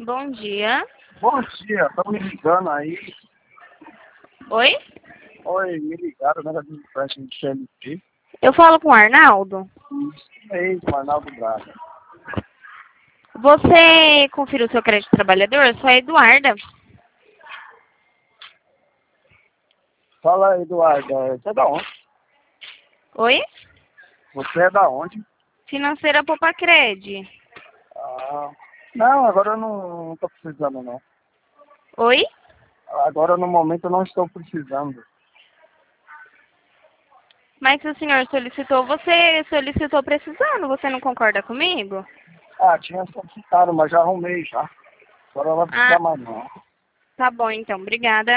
Bom dia. Bom dia, estão me ligando aí. Oi? Oi, me ligaram, né, da empréstimo de CLT. Eu falo com o Arnaldo. Isso mesmo, Arnaldo Braga. Você conferiu o seu crédito trabalhador? Eu sou a Eduarda. Fala, Eduardo, você é da onde? Oi? Você é da onde? Financeira Popacred. Ah, não, agora eu não estou precisando, não. Oi? Agora, no momento, eu não estou precisando. Mas se o senhor solicitou, você solicitou precisando. Você não concorda comigo? Ah, tinha solicitado, mas já arrumei já. Agora não vai precisar Ah, mais, não. tá bom então. Obrigada.